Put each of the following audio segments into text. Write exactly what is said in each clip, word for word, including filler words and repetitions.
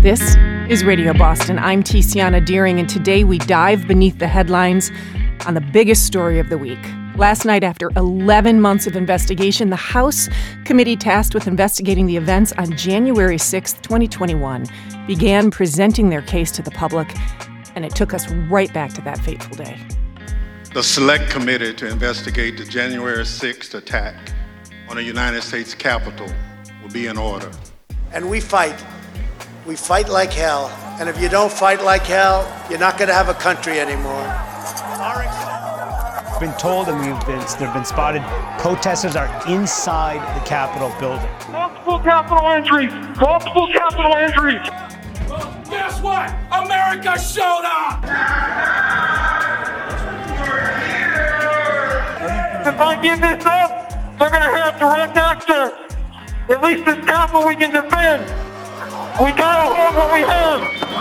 This is Radio Boston. I'm Tiziana Deering, and today we dive beneath the headlines on the biggest story of the week. Last night, after eleven months of investigation, the House committee tasked with investigating the events on January sixth, twenty twenty-one, began presenting their case to the public, and it took us right back to that fateful day. The Select Committee to investigate the January sixth attack on the United States Capitol will be in order. And we fight. We fight like hell. And if you don't fight like hell, you're not going to have a country anymore. We've been told and we've been, they've been spotted, protesters are inside the Capitol building. Multiple Capitol entries! Multiple Capitol entries! Well, guess what? America showed up! If I give this up, they're going to have direct access. At least this Capitol we can defend. We gotta hold what we have.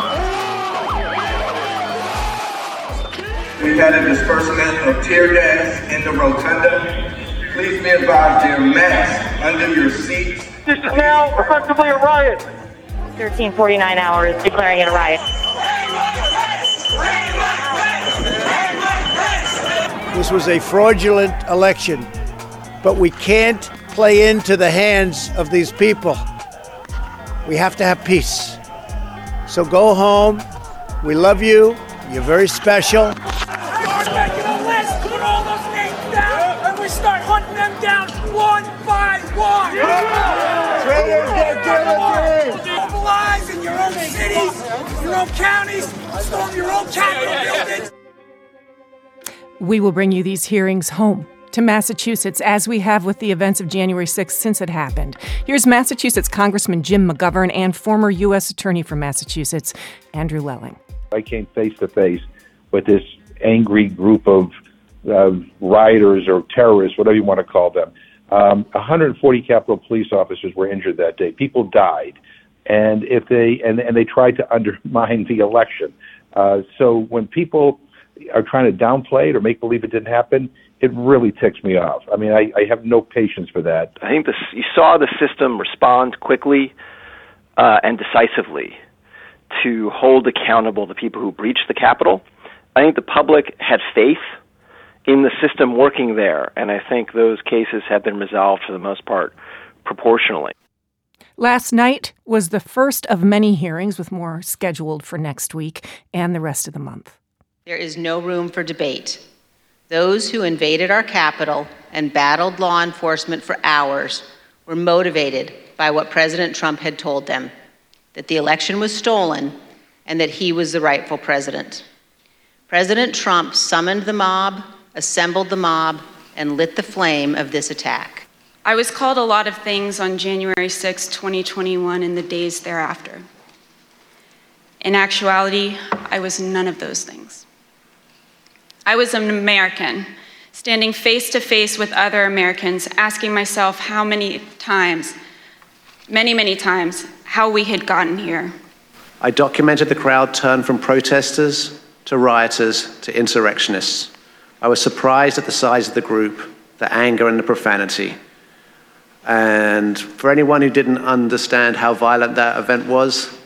We've had a disbursement of tear gas in the rotunda. Please be advised, there are masks under your seats. This is now effectively a riot. thirteen forty-nine hours declaring it a riot. This was a fraudulent election, but we can't play into the hands of these people. We have to have peace. So go home. We love you. You're very special. Start making a list, put all those names down, and we start hunting them down one by one. Traitors get guillotined. Mobilize in your own cities, your own counties, storm your own Capitol buildings. We will bring you these hearings home to Massachusetts, as we have with the events of January sixth since it happened. Here's Massachusetts Congressman Jim McGovern and former U S Attorney for Massachusetts, Andrew Lelling. I came face to face with this angry group of uh, rioters or terrorists, whatever you want to call them. Um, one hundred forty Capitol police officers were injured that day. People died, and if they and, and they tried to undermine the election. Uh, so when people are trying to downplay it or make believe it didn't happen, it really ticks me off. I mean, I, I have no patience for that. I think this, you saw the system respond quickly uh, and decisively to hold accountable the people who breached the Capitol. I think the public had faith in the system working there, and I think those cases have been resolved for the most part proportionally. Last night was the first of many hearings, with more scheduled for next week and the rest of the month. There is no room for debate. Those who invaded our Capitol and battled law enforcement for hours were motivated by what President Trump had told them, that the election was stolen and that he was the rightful president. President Trump summoned the mob, assembled the mob, and lit the flame of this attack. I was called a lot of things on January sixth, twenty twenty-one, and the days thereafter. In actuality, I was none of those things. I was an American, standing face to face with other Americans, asking myself how many times, many, many times, how we had gotten here. I documented the crowd turn from protesters to rioters to insurrectionists. I was surprised at the size of the group, the anger and the profanity. And for anyone who didn't understand how violent that event was,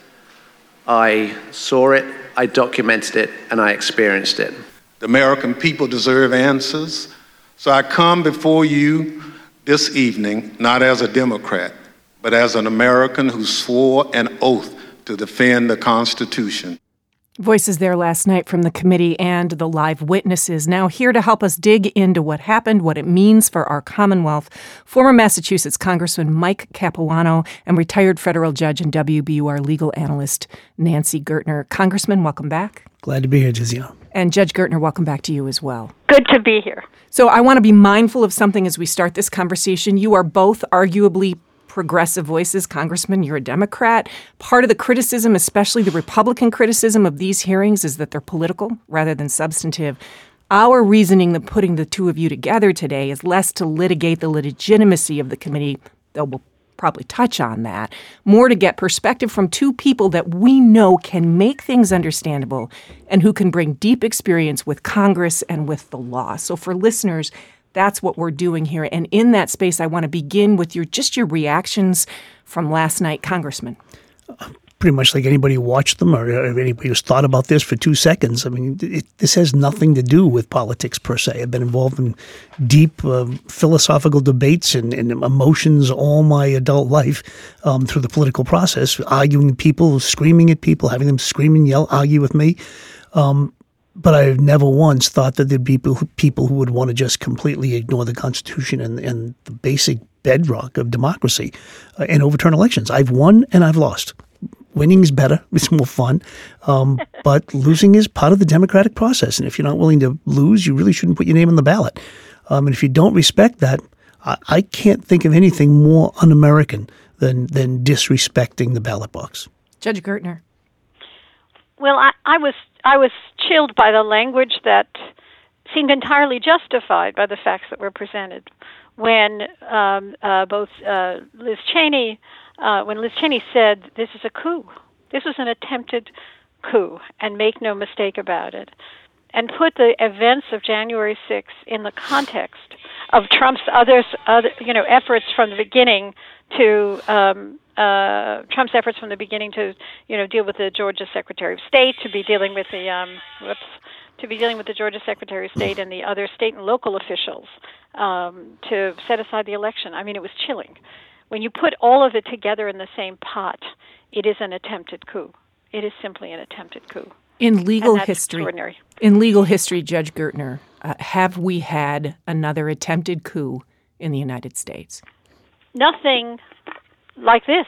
I saw it, I documented it, and I experienced it. The American people deserve answers. So I come before you this evening, not as a Democrat, but as an American who swore an oath to defend the Constitution. Voices there last night from the committee and the live witnesses. Now here to help us dig into what happened, what it means for our Commonwealth, former Massachusetts Congressman Mike Capuano and retired federal judge and W B U R legal analyst Nancy Gertner. Congressman, welcome back. Glad to be here, Tiziana. And Judge Gertner, welcome back to you as well. Good to be here. So I want to be mindful of something as we start this conversation. You are both arguably progressive voices. Congressman, you're a Democrat. Part of the criticism, especially the Republican criticism of these hearings, is that they're political rather than substantive. Our reasoning that putting the two of you together today is less to litigate the legitimacy of the committee, though we'll probably touch on that, more to get perspective from two people that we know can make things understandable and who can bring deep experience with Congress and with the law. So for listeners, that's what we're doing here. And in that space, I want to begin with your just your reactions from last night, Congressman. pretty much like anybody who watched them or, or anybody who's thought about this for two seconds. I mean, it, this has nothing to do with politics per se. I've been involved in deep uh, philosophical debates and, and emotions all my adult life um, through the political process, arguing with people, screaming at people, having them scream and yell, argue with me. Um, but I've never once thought that there'd be people who, people who would want to just completely ignore the Constitution and, and the basic bedrock of democracy uh, and overturn elections. I've won and I've lost. Winning is better. It's more fun. Um, but losing is part of the democratic process. And if you're not willing to lose, you really shouldn't put your name on the ballot. Um, and if you don't respect that, I, I can't think of anything more un-American than, than disrespecting the ballot box. Judge Gertner. Well, I, I was I was chilled by the language that seemed entirely justified by the facts that were presented. When um, uh, both uh, Liz Cheney Uh, when Liz Cheney said, this is a coup, this was an attempted coup, and make no mistake about it, and put the events of January sixth in the context of Trump's others, other, you know, efforts from the beginning to, um, uh, Trump's efforts from the beginning to, you know, deal with the Georgia Secretary of State, to be dealing with the, um, whoops, to be dealing with the Georgia Secretary of State and the other state and local officials um, to set aside the election. I mean, it was chilling. When you put all of it together in the same pot, it is an attempted coup. It is simply an attempted coup. In legal and that's history, extraordinary. in legal history, Judge Gertner, uh, have we had another attempted coup in the United States? Nothing like this.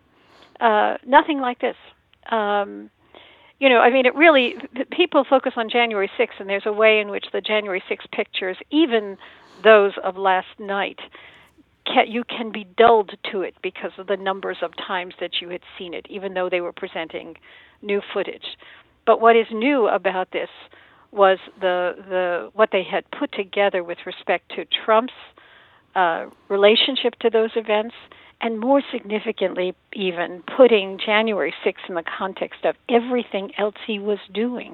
Uh, nothing like this. Um, you know, I mean, it really, people focus on January sixth, and there's a way in which the January sixth pictures, even those of last night, Can, you can be dulled to it because of the numbers of times that you had seen it, even though they were presenting new footage. But what is new about this was the the what they had put together with respect to Trump's uh, relationship to those events, and more significantly, even putting January sixth in the context of everything else he was doing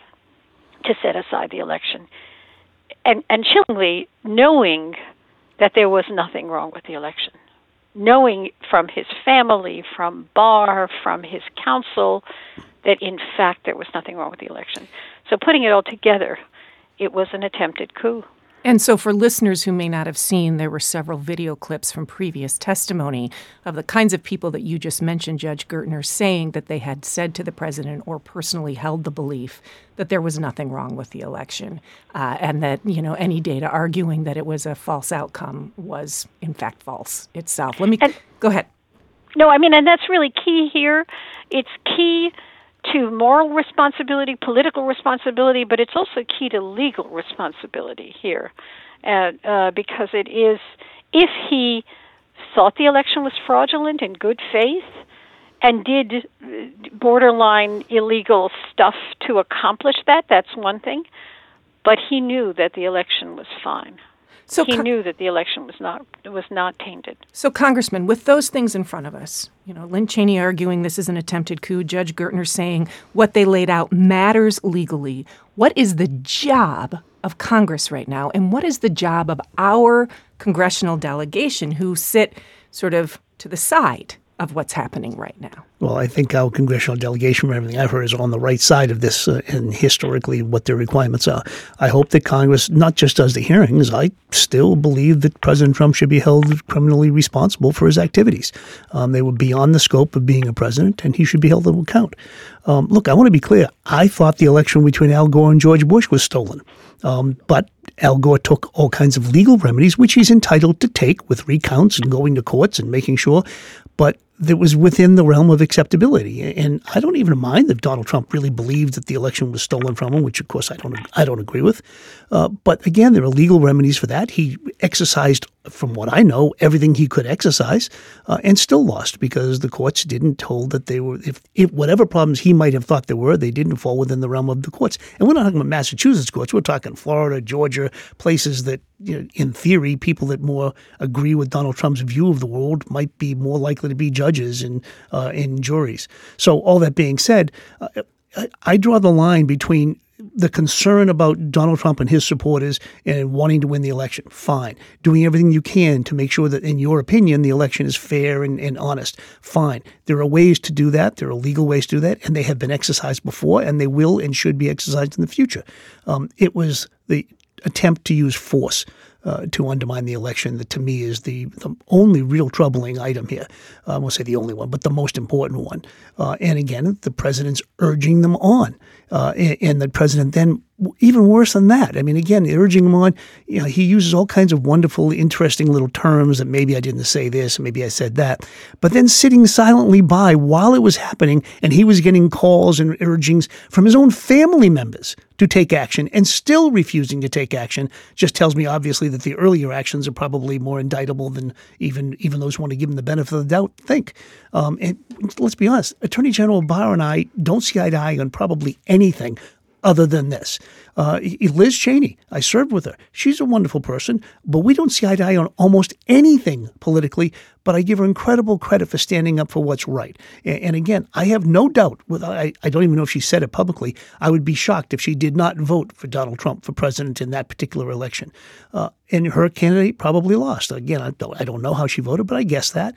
to set aside the election. And, and chillingly, knowing that there was nothing wrong with the election, knowing from his family, from Barr, from his counsel, that in fact there was nothing wrong with the election. So putting it all together, it was an attempted coup. And so for listeners who may not have seen, there were several video clips from previous testimony of the kinds of people that you just mentioned, Judge Gertner, saying that they had said to the president or personally held the belief that there was nothing wrong with the election, uh, and that, you know, any data arguing that it was a false outcome was in fact false itself. Let me and, go ahead. No, I mean, and that's really key here. It's key to moral responsibility, political responsibility, but it's also key to legal responsibility here, uh, uh, because it is, if he thought the election was fraudulent in good faith and did borderline illegal stuff to accomplish that, that's one thing, but he knew that the election was fine. So he con- knew that the election was not was not tainted. So, Congressman, with those things in front of us, you know, Lynn Cheney arguing this is an attempted coup, Judge Gertner saying what they laid out matters legally. What is the job of Congress right now, and what is the job of our congressional delegation who sit sort of to the side of what's happening right now? Well, I think our congressional delegation, from everything I've heard, is on the right side of this uh, and historically what their requirements are. I hope that Congress not just does the hearings. I still believe that President Trump should be held criminally responsible for his activities. Um, they were beyond the scope of being a president, and he should be held to account. Um, look, I want to be clear. I thought the election between Al Gore and George Bush was stolen. Um, but Al Gore took all kinds of legal remedies, which he's entitled to take with recounts and going to courts and making sure. But that was within the realm of acceptability. And I don't even mind if Donald Trump really believed that the election was stolen from him, which, of course, I don't I don't agree with. Uh, but again, there are legal remedies for that. He exercised, from what I know, everything he could exercise uh, and still lost because the courts didn't hold that they were, if, if whatever problems he might have thought there were, they didn't fall within the realm of the courts. And we're not talking about Massachusetts courts. We're talking Florida, Georgia, places that, you know, in theory, people that more agree with Donald Trump's view of the world might be more likely to be judges and uh, in juries. So all that being said, uh, I, I draw the line between the concern about Donald Trump and his supporters and wanting to win the election, fine. Doing everything you can to make sure that, in your opinion, the election is fair and, and honest, fine. There are ways to do that. There are legal ways to do that, and they have been exercised before, and they will and should be exercised in the future. Um, it was the attempt to use force Uh, to undermine the election that, to me, is the, the only real troubling item here. Uh, I won't say the only one, but the most important one. Uh, and again, the president's urging them on. Uh, and, and the president then, even worse than that, I mean, again, urging them on, you know, he uses all kinds of wonderful, interesting little terms that maybe I didn't say this, and maybe I said that. But then sitting silently by while it was happening, and he was getting calls and urgings from his own family members to take action and still refusing to take action, just tells me, obviously, that the earlier actions are probably more indictable than even even those who want to give him the benefit of the doubt think. Um, and let's be honest, Attorney General Barr and I don't see eye to eye on probably anything other than this. Uh, Liz Cheney, I served with her. She's a wonderful person, but we don't see eye to eye on almost anything politically, but I give her incredible credit for standing up for what's right. And, and again, I have no doubt, with, I, I don't even know if she said it publicly, I would be shocked if she did not vote for Donald Trump for president in that particular election. Uh, and her candidate probably lost. Again, I don't, I don't know how she voted, but I guess that.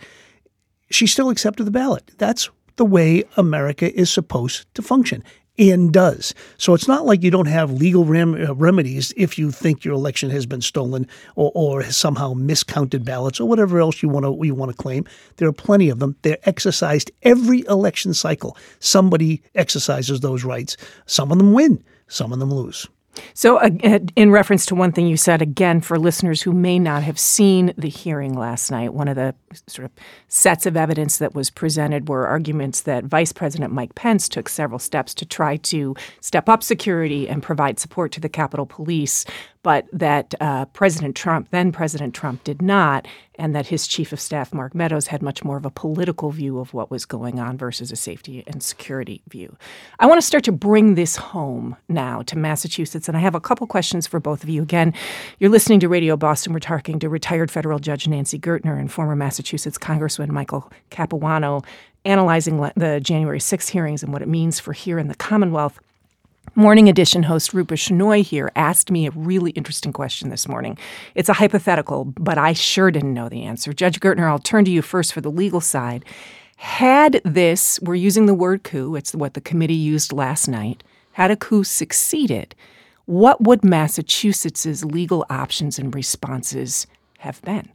She still accepted the ballot. That's the way America is supposed to function. And does. So it's not like you don't have legal rem- uh, remedies if you think your election has been stolen or, or has somehow miscounted ballots or whatever else you want to you want to claim. There are plenty of them. They're exercised every election cycle. Somebody exercises those rights. Some of them win. Some of them lose. So uh, in reference to one thing you said, again, for listeners who may not have seen the hearing last night, one of the sort of sets of evidence that was presented were arguments that Vice President Mike Pence took several steps to try to step up security and provide support to the Capitol Police, but that uh, President Trump, then President Trump, did not, and that his chief of staff, Mark Meadows, had much more of a political view of what was going on versus a safety and security view. I want to start to bring this home now to Massachusetts, and I have a couple questions for both of you. Again, you're listening to Radio Boston. We're talking to retired federal judge Nancy Gertner and former Massachusetts Congressman Michael Capuano, analyzing the January sixth hearings and what it means for here in the Commonwealth. Morning Edition host Rupa Shenoy here asked me a really interesting question this morning. It's a hypothetical, but I sure didn't know the answer. Judge Gertner, I'll turn to you first for the legal side. Had this, we're using the word coup, it's what the committee used last night, had a coup succeeded, what would Massachusetts' legal options and responses have been?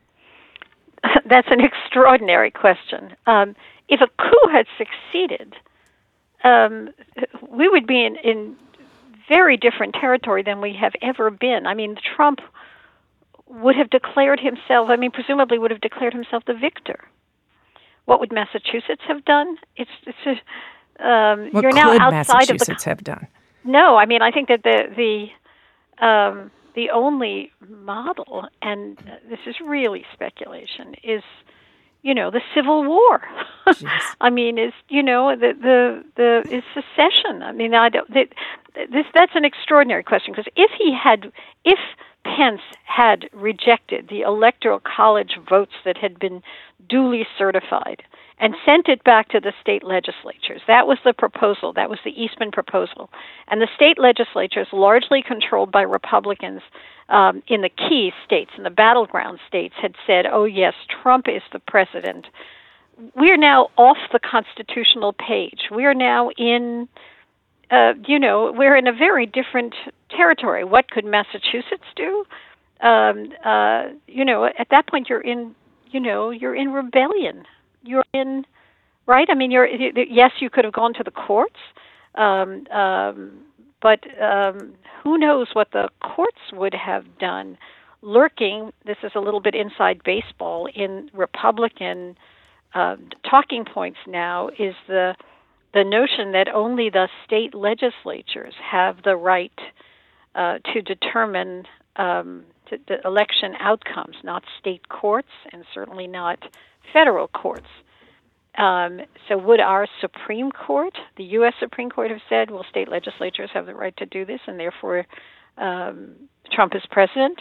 That's an extraordinary question. Um, if a coup had succeeded, Um, we would be in, in very different territory than we have ever been. I mean, Trump would have declared himself, I mean, presumably would have declared himself the victor. What would Massachusetts have done? It's, it's a, um, what you're could now outside Massachusetts of the, have done? No, I mean, I think that the the um, the only model, and this is really speculation, is you know, the Civil War. I mean, is you know the the the is secession. I mean, I don't. That, this that's an extraordinary question because if he had, if Pence had rejected the Electoral College votes that had been duly certified and sent it back to the state legislatures, that was the proposal. That was the Eastman proposal, and the state legislatures, largely controlled by Republicans. Um, in the key states, in the battleground states, had said, oh, yes, Trump is the president. We are now off the constitutional page. We are now in, uh, you know, we're in a very different territory. What could Massachusetts do? Um, uh, you know, at that point, you're in, you know, you're in rebellion. You're in, right? I mean, you're, yes, you could have gone to the courts, um, um, but um, who knows what the courts would have done. Lurking, this is a little bit inside baseball, in Republican uh, talking points now is the the notion that only the state legislatures have the right uh, to determine um, to, the election outcomes, not state courts and certainly not federal courts. Um, so would our Supreme Court, the U S Supreme Court, have said, well, state legislatures have the right to do this, and therefore um, Trump is president?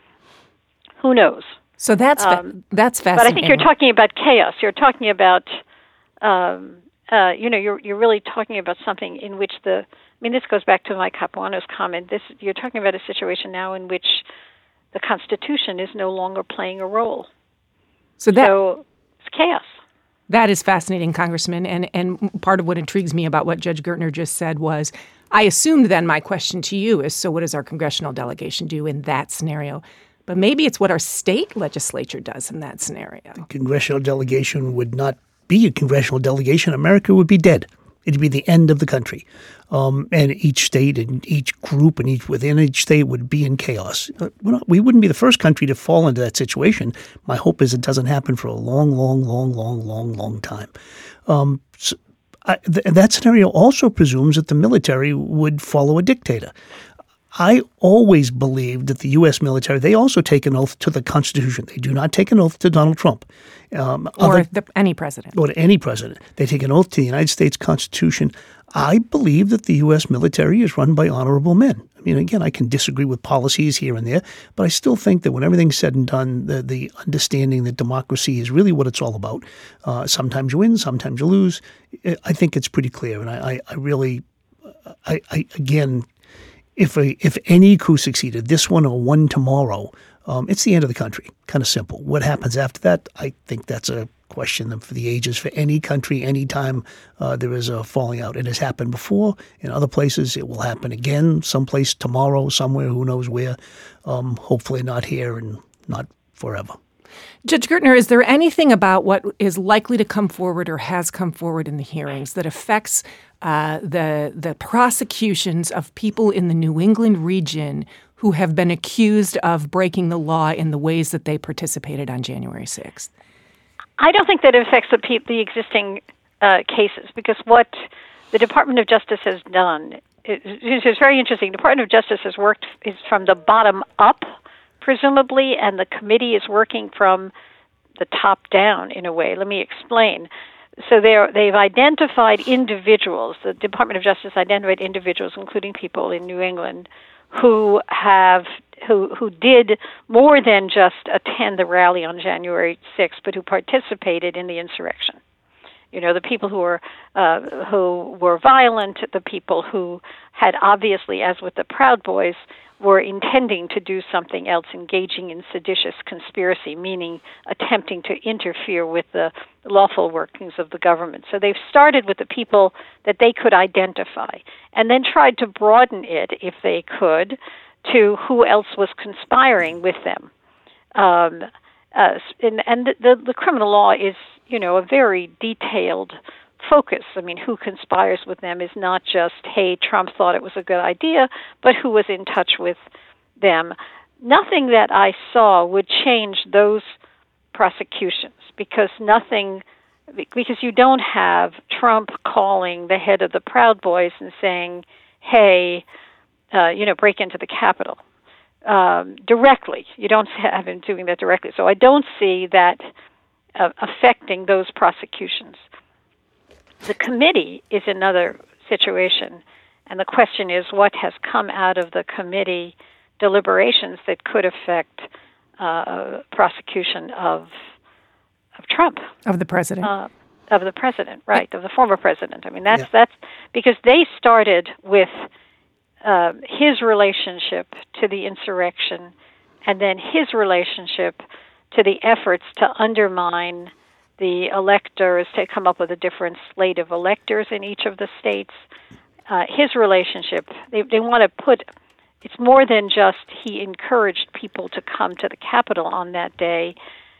Who knows? So that's fa- um, that's fascinating. But I think you're talking about chaos. You're talking about, um, uh, you know, you're you're really talking about something in which the mean, this goes back to Mike Capuano's comment. This you're talking about a situation now in which the Constitution is no longer playing a role. So that so it's chaos. That is fascinating, Congressman. And and part of what intrigues me about what Judge Gertner just said was, I assumed then my question to you is, so what does our congressional delegation do in that scenario? But maybe it's what our state legislature does in that scenario. The congressional delegation would not be a congressional delegation. America would be dead. It'd be the end of the country. Um, and each state and each group and each within each state would be in chaos. Uh, we're not, we wouldn't be the first country to fall into that situation. My hope is it doesn't happen for a long, long, long, long, long, long time. Um, so I, th- that scenario also presumes that the military would follow a dictator. I always believed that the U S military, they also take an oath to the Constitution. They do not take an oath to Donald Trump. Um, or other, the, any president. Or to any president. They take an oath to the United States Constitution. I believe that the U S military is run by honorable men. I mean, again, I can disagree with policies here and there, but I still think that when everything's said and done, the, the understanding that democracy is really what it's all about. Uh, sometimes you win, sometimes you lose. I think it's pretty clear. And I, I, I really, I, I again, If a, if any coup succeeded, this one or one tomorrow, um, it's the end of the country. Kind of simple. What happens after that? I think that's a question for the ages for any country, any time uh, there is a falling out. It has happened before in other places. It will happen again someplace tomorrow, somewhere, who knows where. Um, hopefully not here and not forever. Judge Gertner, is there anything about what is likely to come forward or has come forward in the hearings that affects uh, the the prosecutions of people in the New England region who have been accused of breaking the law in the ways that they participated on January sixth? I don't think that it affects the, pe- the existing uh, cases, because what the Department of Justice has done is, is very interesting. The Department of Justice has worked is from the bottom up, presumably, and the committee is working from the top down in a way. Let me explain. So they're, they've identified individuals, the Department of Justice identified individuals, including people in New England, who have who who did more than just attend the rally on January sixth, but who participated in the insurrection. You know, the people who were uh, who were violent, the people who had obviously, as with the Proud Boys, were intending to do something else, engaging in seditious conspiracy, meaning attempting to interfere with the lawful workings of the government. So they've started with the people that they could identify, and then tried to broaden it, if they could, to who else was conspiring with them. Um, uh, and and the, the criminal law is, you know, a very detailed focus. I mean, who conspires with them is not just, hey, Trump thought it was a good idea, but who was in touch with them. Nothing that I saw would change those prosecutions, because nothing, because you don't have Trump calling the head of the Proud Boys and saying, hey, uh, you know, break into the Capitol um, directly. You don't have him doing that directly. So I don't see that uh, affecting those prosecutions. The committee is another situation, and the question is what has come out of the committee deliberations that could affect uh, prosecution of of Trump, of the president, uh, of the president, right, of the former president. I mean, that's yeah. that's because they started with uh, his relationship to the insurrection, and then his relationship to the efforts to undermine the electors, to come up with a different slate of electors in each of the states. Uh, his relationship, they, they want to put, it's more than just he encouraged people to come to the Capitol on that day.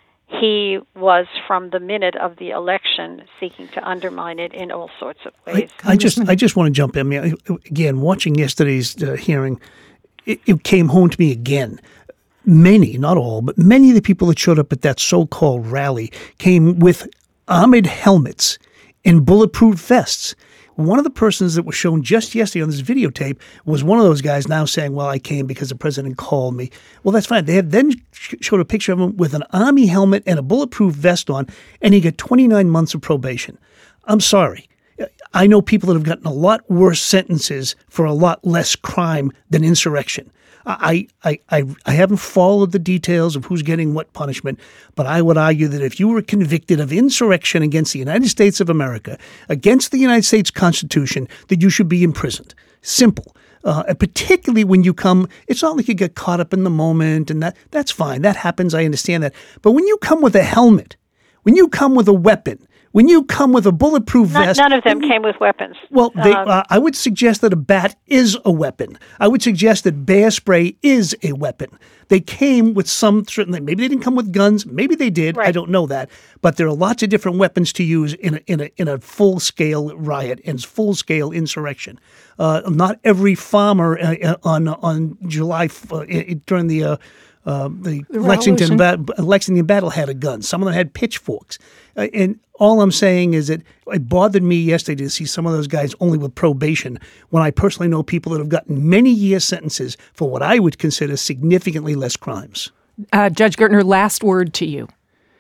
He was, from the minute of the election, seeking to undermine it in all sorts of ways. I, I just I just want to jump in. I mean, again, watching yesterday's uh, hearing, it, it came home to me again. Many, not all, but many of the people that showed up at that so-called rally came with armored helmets and bulletproof vests. One of the persons that was shown just yesterday on this videotape was one of those guys now saying, well, I came because the president called me. Well, that's fine. They had then showed a picture of him with an army helmet and a bulletproof vest on, and he got twenty-nine months of probation. I'm sorry. I know people that have gotten a lot worse sentences for a lot less crime than insurrection. I, I, I, I haven't followed the details of who's getting what punishment, but I would argue that if you were convicted of insurrection against the United States of America, against the United States Constitution, that you should be imprisoned. Simple. Uh, and particularly when you come, it's not like you get caught up in the moment, and that that's fine. That happens. I understand that. But when you come with a helmet, when you come with a weapon, when you come with a bulletproof vest... None of them came with weapons. Well, they, Um, uh, I would suggest that a bat is a weapon. I would suggest that bear spray is a weapon. They came with some certain... Maybe they didn't come with guns. Maybe they did. I don't know that. But there are lots of different weapons to use in a, in a, in a full-scale riot and full-scale insurrection. Uh, not every farmer uh, on on July... Uh, during the... Uh, Uh, the, The Lexington, Revolution. ba- Lexington battle had a gun. Some of them had pitchforks. Uh, and all I'm saying is that it bothered me yesterday to see some of those guys only with probation when I personally know people that have gotten many year sentences for what I would consider significantly less crimes. Uh, Judge Gertner, last word to you.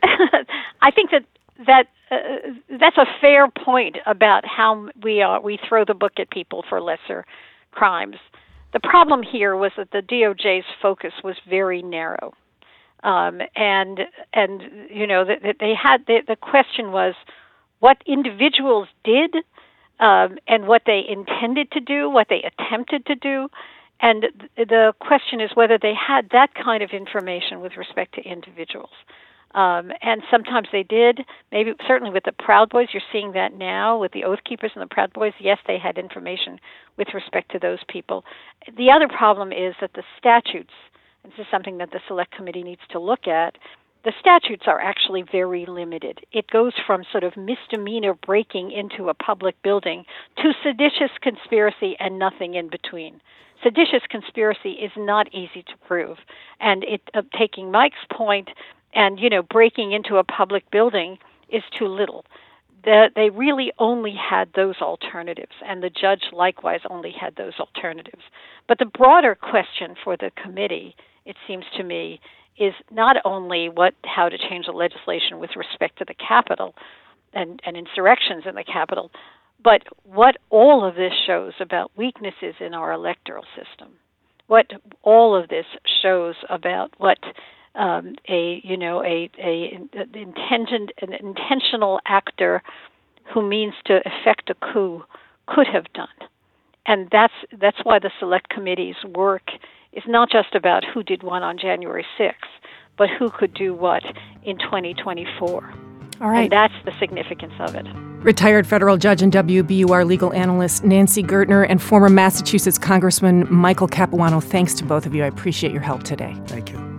I think that that uh, that's a fair point about how we are, we throw the book at people for lesser crimes. The problem here was that the D O J's focus was very narrow, um, and and you know that the, they had the, the question was what individuals did um, and what they intended to do, what they attempted to do, and the question is whether they had that kind of information with respect to individuals. Um, and sometimes they did. Maybe certainly with the Proud Boys, you're seeing that now with the Oath Keepers and the Proud Boys. Yes, they had information with respect to those people. The other problem is that the statutes, and this is something that the Select Committee needs to look at, the statutes are actually very limited. It goes from sort of misdemeanor breaking into a public building to seditious conspiracy and nothing in between. Seditious conspiracy is not easy to prove. And it, uh, taking Mike's point, and, you know, breaking into a public building is too little. The, they really only had those alternatives, and the judge likewise only had those alternatives. But the broader question for the committee, it seems to me, is not only what how to change the legislation with respect to the Capitol and, and insurrections in the Capitol, but what all of this shows about weaknesses in our electoral system. What all of this shows about what... Um, a you know a a intended an intentional actor who means to effect a coup could have done, and that's that's why the Select Committee's work is not just about who did what on January sixth, but who could do what in twenty twenty-four. All right, and that's the significance of it. Retired federal judge and W B U R legal analyst Nancy Gertner and former Massachusetts Congressman Michael Capuano, thanks to both of you. I appreciate your help today. Thank you.